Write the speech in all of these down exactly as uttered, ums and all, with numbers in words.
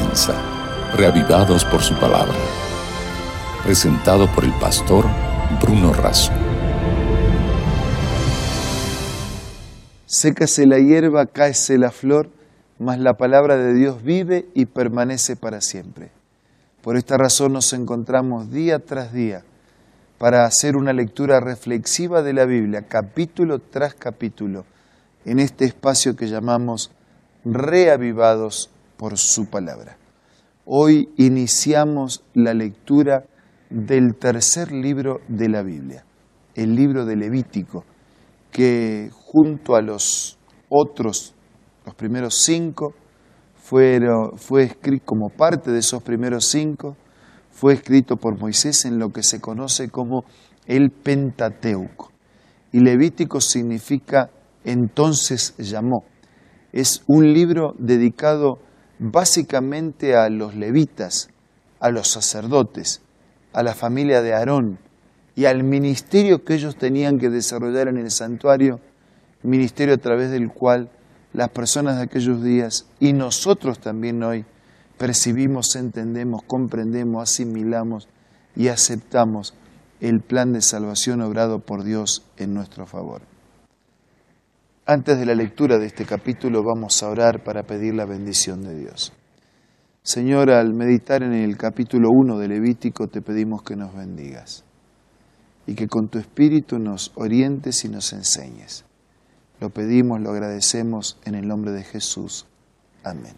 comienza, reavivados por su palabra. Presentado por el pastor Bruno Razo. Sécase la hierba, cáese la flor, mas la palabra de Dios vive y permanece para siempre. Por esta razón nos encontramos día tras día para hacer una lectura reflexiva de la Biblia, capítulo tras capítulo, en este espacio que llamamos Reavivados por su palabra. Hoy iniciamos la lectura del tercer libro de la Biblia, el libro de Levítico, que junto a los otros, los primeros cinco, fueron, fue escrito como parte de esos primeros cinco, fue escrito por Moisés en lo que se conoce como el Pentateuco. Y Levítico significa entonces llamó. Es un libro dedicado básicamente a los levitas, a los sacerdotes, a la familia de Aarón y al ministerio que ellos tenían que desarrollar en el santuario, ministerio a través del cual las personas de aquellos días y nosotros también hoy percibimos, entendemos, comprendemos, asimilamos y aceptamos el plan de salvación obrado por Dios en nuestro favor. Antes de la lectura de este capítulo vamos a orar para pedir la bendición de Dios. Señor, al meditar en el capítulo uno de Levítico te pedimos que nos bendigas y que con tu Espíritu nos orientes y nos enseñes. Lo pedimos, lo agradecemos en el nombre de Jesús. Amén.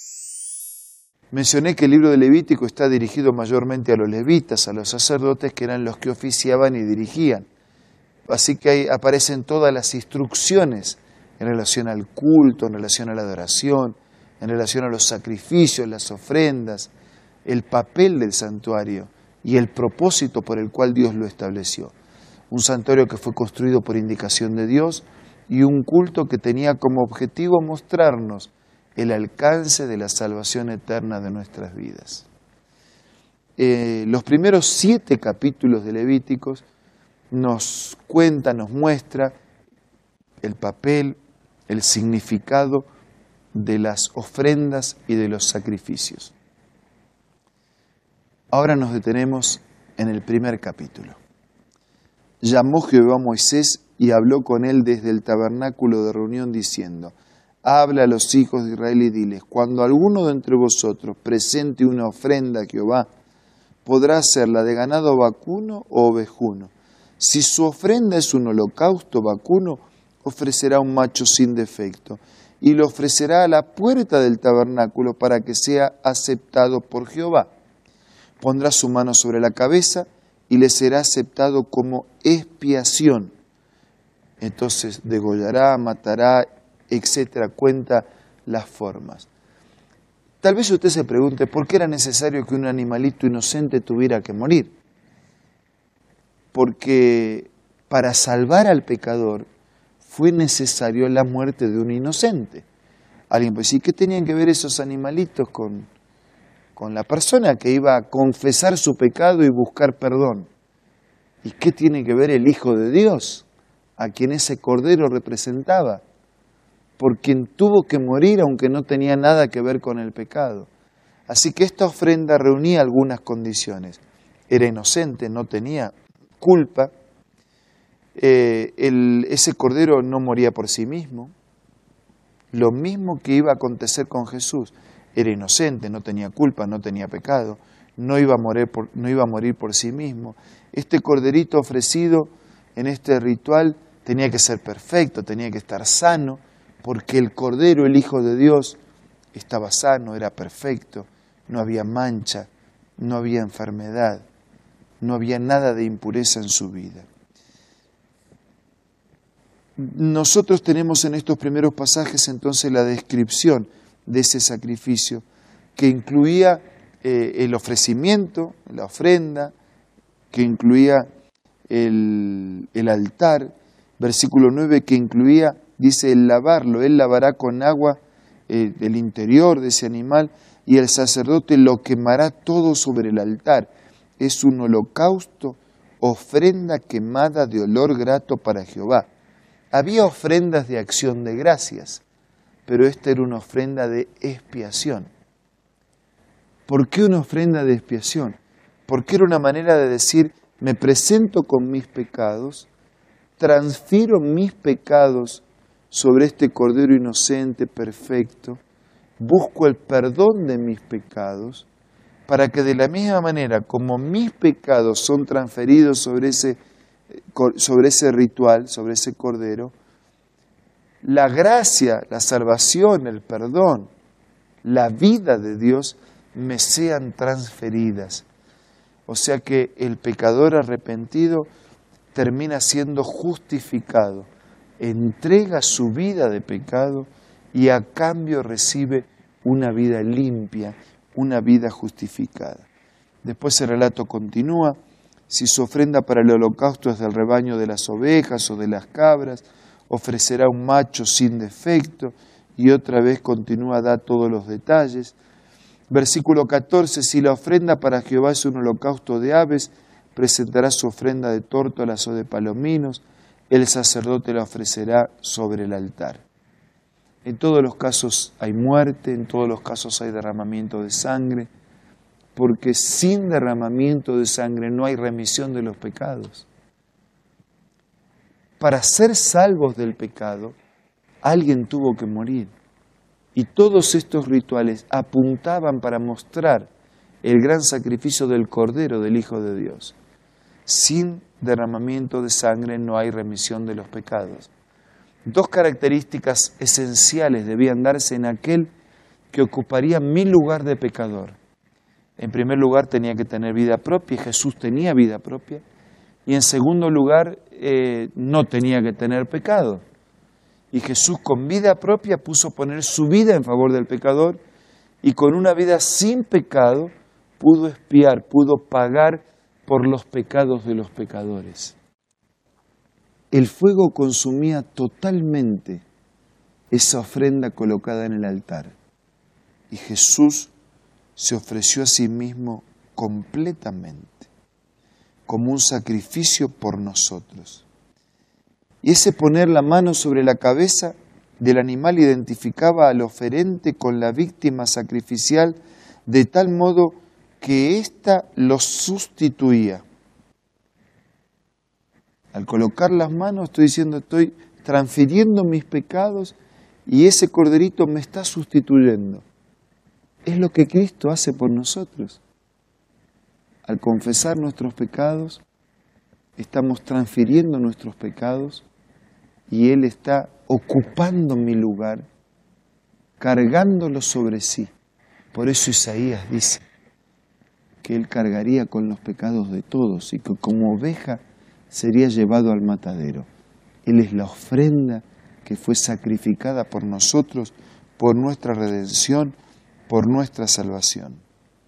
Mencioné que el libro de Levítico está dirigido mayormente a los levitas, a los sacerdotes que eran los que oficiaban y dirigían. Así que ahí aparecen todas las instrucciones en relación al culto, en relación a la adoración, en relación a los sacrificios, las ofrendas, el papel del santuario y el propósito por el cual Dios lo estableció. Un santuario que fue construido por indicación de Dios y un culto que tenía como objetivo mostrarnos el alcance de la salvación eterna de nuestras vidas. Eh, los primeros siete capítulos de Levíticos nos cuenta, nos muestra el papel, el significado de las ofrendas y de los sacrificios. Ahora nos detenemos en el primer capítulo. Llamó Jehová a Moisés y habló con él desde el tabernáculo de reunión diciendo: habla a los hijos de Israel y diles: cuando alguno de entre vosotros presente una ofrenda a Jehová, podrá hacerla de ganado vacuno o ovejuno. Si su ofrenda es un holocausto vacuno, ofrecerá un macho sin defecto y lo ofrecerá a la puerta del tabernáculo para que sea aceptado por Jehová. Pondrá su mano sobre la cabeza y le será aceptado como expiación. Entonces degollará, matará, etcétera. Cuenta las formas. Tal vez usted se pregunte por qué era necesario que un animalito inocente tuviera que morir. Porque para salvar al pecador fue necesario la muerte de un inocente. Alguien puede decir, ¿qué tenían que ver esos animalitos con, con la persona que iba a confesar su pecado y buscar perdón? ¿Y qué tiene que ver el Hijo de Dios, a quien ese cordero representaba? Por quien tuvo que morir aunque no tenía nada que ver con el pecado. Así que esta ofrenda reunía algunas condiciones. Era inocente, no tenía culpa. Eh, el, ese cordero no moría por sí mismo. Lo mismo que iba a acontecer con Jesús. Era inocente, no tenía culpa, no tenía pecado, no iba a morir por, no iba a morir por sí mismo. Este corderito ofrecido en este ritual tenía que ser perfecto, tenía que estar sano, porque el cordero, el Hijo de Dios, estaba sano, era perfecto, no había mancha, no había enfermedad, no había nada de impureza en su vida. Nosotros tenemos en estos primeros pasajes entonces la descripción de ese sacrificio que incluía eh, el ofrecimiento, la ofrenda, que incluía el, el altar, versículo nueve, que incluía, dice, el lavarlo, él lavará con agua eh, el interior de ese animal y el sacerdote lo quemará todo sobre el altar. Es un holocausto, ofrenda quemada de olor grato para Jehová. Había ofrendas de acción de gracias, pero esta era una ofrenda de expiación. ¿Por qué una ofrenda de expiación? Porque era una manera de decir, me presento con mis pecados, transfiero mis pecados sobre este Cordero inocente, perfecto, busco el perdón de mis pecados, para que de la misma manera como mis pecados son transferidos sobre ese, sobre ese ritual, sobre ese Cordero, la gracia, la salvación, el perdón, la vida de Dios me sean transferidas. O sea que el pecador arrepentido termina siendo justificado, entrega su vida de pecado y a cambio recibe una vida limpia, una vida justificada. Después el relato continúa, si su ofrenda para el holocausto es del rebaño de las ovejas o de las cabras, ofrecerá un macho sin defecto, y otra vez continúa, da todos los detalles. Versículo catorce, si la ofrenda para Jehová es un holocausto de aves, presentará su ofrenda de tórtolas o de palominos, el sacerdote la ofrecerá sobre el altar. En todos los casos hay muerte, en todos los casos hay derramamiento de sangre, porque sin derramamiento de sangre no hay remisión de los pecados. Para ser salvos del pecado, alguien tuvo que morir. Y todos estos rituales apuntaban para mostrar el gran sacrificio del Cordero, del Hijo de Dios. Sin derramamiento de sangre no hay remisión de los pecados. Dos características esenciales debían darse en aquel que ocuparía mi lugar de pecador. En primer lugar, tenía que tener vida propia, y Jesús tenía vida propia. Y en segundo lugar, eh, no tenía que tener pecado. Y Jesús con vida propia puso poner su vida en favor del pecador, y con una vida sin pecado pudo expiar, pudo pagar por los pecados de los pecadores. El fuego consumía totalmente esa ofrenda colocada en el altar, y Jesús se ofreció a sí mismo completamente, como un sacrificio por nosotros. Y ese poner la mano sobre la cabeza del animal identificaba al oferente con la víctima sacrificial de tal modo que ésta lo sustituía. Al colocar las manos estoy diciendo, estoy transfiriendo mis pecados y ese corderito me está sustituyendo. Es lo que Cristo hace por nosotros. Al confesar nuestros pecados, estamos transfiriendo nuestros pecados y Él está ocupando mi lugar, cargándolo sobre sí. Por eso Isaías dice que Él cargaría con los pecados de todos y que como oveja sería llevado al matadero. Él es la ofrenda que fue sacrificada por nosotros, por nuestra redención, por nuestra salvación.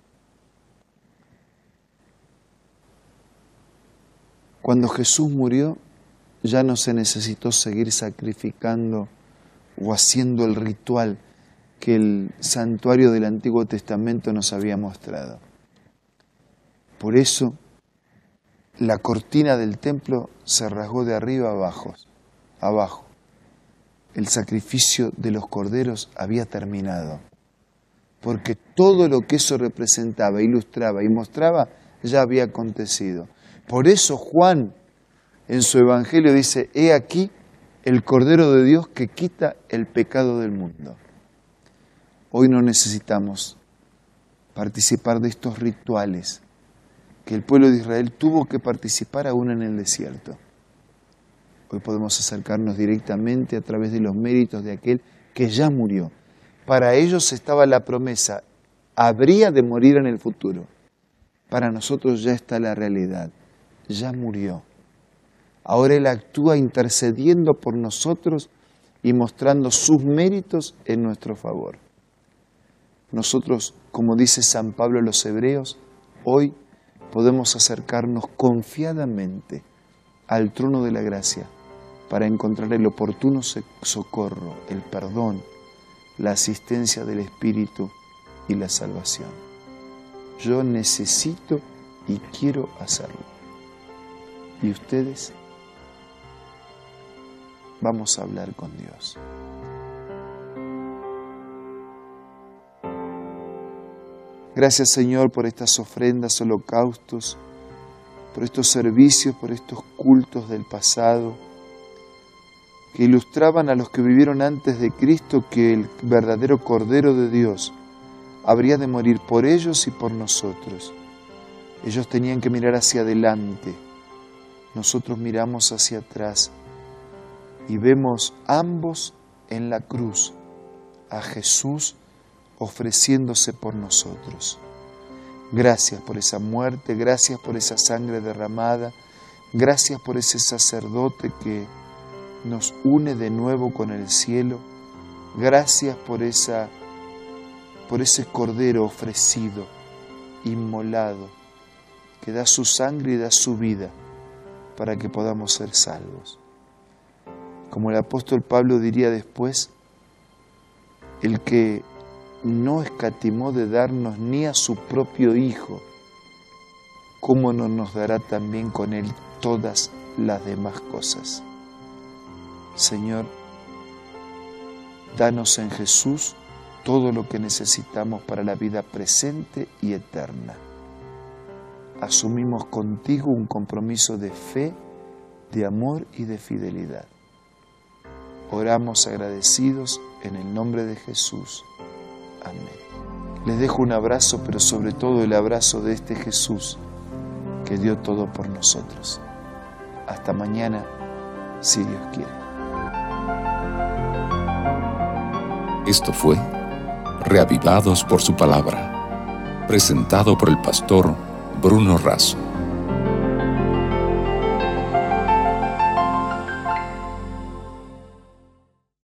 Cuando Jesús murió, ya no se necesitó seguir sacrificando o haciendo el ritual que el santuario del Antiguo Testamento nos había mostrado. Por eso, la cortina del templo se rasgó de arriba a abajo. abajo. El sacrificio de los corderos había terminado, porque todo lo que eso representaba, ilustraba y mostraba ya había acontecido. Por eso Juan en su Evangelio dice, he aquí el Cordero de Dios que quita el pecado del mundo. Hoy no necesitamos participar de estos rituales que el pueblo de Israel tuvo que participar aún en el desierto. Hoy podemos acercarnos directamente a través de los méritos de aquel que ya murió. Para ellos estaba la promesa, habría de morir en el futuro. Para nosotros ya está la realidad, ya murió. Ahora Él actúa intercediendo por nosotros y mostrando sus méritos en nuestro favor. Nosotros, como dice San Pablo a los Hebreos, hoy podemos acercarnos confiadamente al trono de la gracia para encontrar el oportuno socorro, el perdón, la asistencia del Espíritu y la salvación. Yo necesito y quiero hacerlo. ¿Y ustedes? Vamos a hablar con Dios. Gracias, Señor, por estas ofrendas, holocaustos, por estos servicios, por estos cultos del pasado, que ilustraban a los que vivieron antes de Cristo que el verdadero Cordero de Dios habría de morir por ellos y por nosotros. Ellos tenían que mirar hacia adelante, nosotros miramos hacia atrás y vemos ambos en la cruz a Jesús ofreciéndose por nosotros. Gracias por esa muerte, gracias por esa sangre derramada, gracias por ese sacerdote que nos une de nuevo con el cielo, gracias por esa, por ese Cordero ofrecido, inmolado, que da su sangre y da su vida para que podamos ser salvos. Como el apóstol Pablo diría después, el que no escatimó de darnos ni a su propio Hijo, ¿cómo no nos dará también con Él todas las demás cosas? Señor, danos en Jesús todo lo que necesitamos para la vida presente y eterna. Asumimos contigo un compromiso de fe, de amor y de fidelidad. Oramos agradecidos en el nombre de Jesús. Amén. Les dejo un abrazo, pero sobre todo el abrazo de este Jesús que dio todo por nosotros. Hasta mañana, si Dios quiere. Esto fue Reavivados por su palabra, presentado por el pastor Bruno Razo.